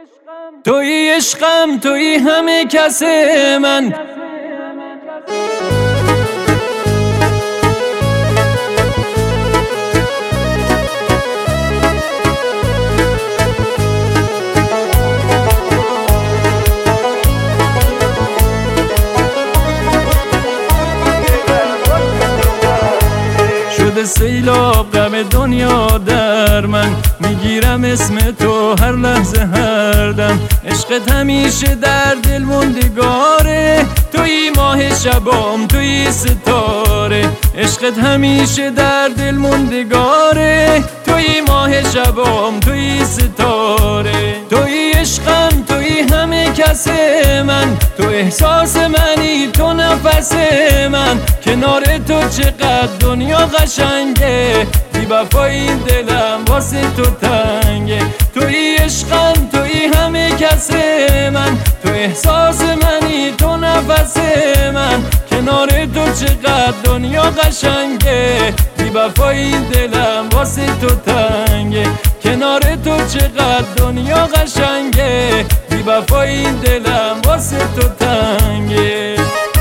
توی عشقم، توی همه کس من. شده سیلاب غم دنیا در من، میگیرم اسم تو هر لحظه هر دم. عشقت همیشه در دل موندگاره، توی ماه شبام، توی ستاره. عشقت همیشه در دل موندگاره، توی ماه شبام، توی ستاره. توی عشقم، توی همه کس من. تو احساس منی، تو نفس من. کنار تو چقدر دنیا قشنگه، بی وفا این دلم واسه تو تنگه. توی عشقم، توی همه کس من. تو احساس منی، تو نفس من. کنار تو چقدر دنیا قشنگه، بی وفا این دلم واسه تو تنگه. کنار تو چقدر دنیا قشنگه، بی وفا این دلم واسه تو تنگه.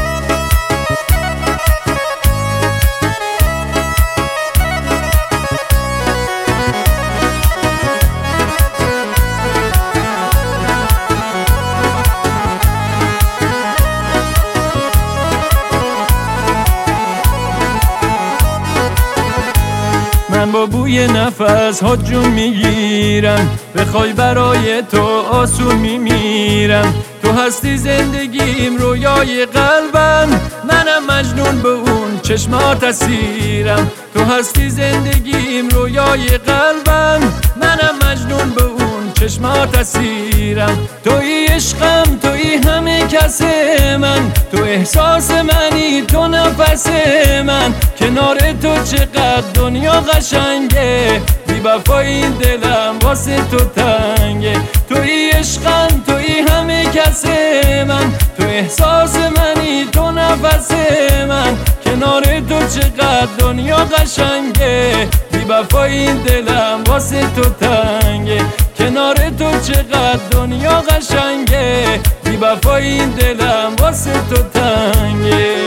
من با بوی نفس ها جون میگیرم، بخوای برای تو آسون میمیرم. تو هستی زندگیم، رویای قلبم، منم مجنون به اون چشمات اسیرم. تو هستی زندگیم، رویای قلبم، منم مجنون به اون چشمات اسیرم. توی عشقم، توی همه کس من. تو احساس منی، تو نفس من. کنار تو چقدر دنیا قشنگه، بی وفا این دلم واسه تو تنگه. توی عشقم، توی همه کس من. تو احساس منی، تو نفس من. کنار تو چقدر دنیا قشنگه، بی وفا این دلم واسه تو تنگه. کنار تو چقدر دنیا قشنگه، بی وفا این دلم واسه تو تنگه.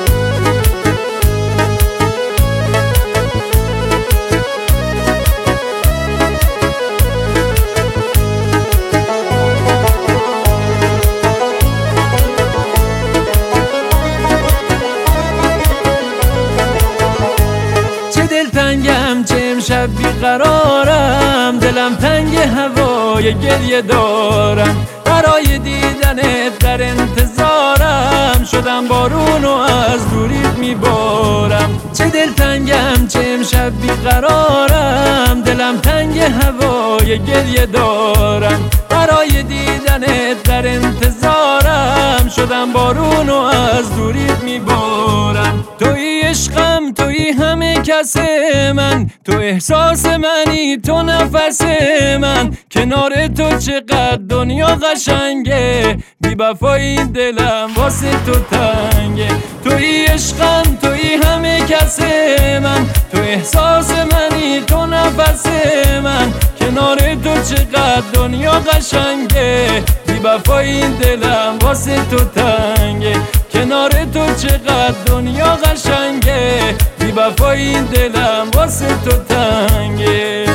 تنگم چه امشب بیقرارم، دلم تنگ هوای گریه دارم. برای دیدنت در انتظارم، شدم بارون و از دوریت میبارم. چه دلتنگم چه امشب بیقرارم، دلم تنگ هوای گریه دارم. برای دیدنت در انتظارم، شدم بارون و از دوریت میبارم. توی عشقم، توی همه کس من. تو احساس منی، تو نفس من. کنار تو چقدر دنیا قشنگه، بی وفا این دلم واسه تو تنگه. توی عشقم، توی همه کس من. تو احساس منی، تو نفس من. کنار تو چقدر دنیا قشنگه، بی وفا این دلم واسه تو تنگه. کنار تو چقدر دنیا قشنگه، بی وفا این دلم واسه تو تنگه.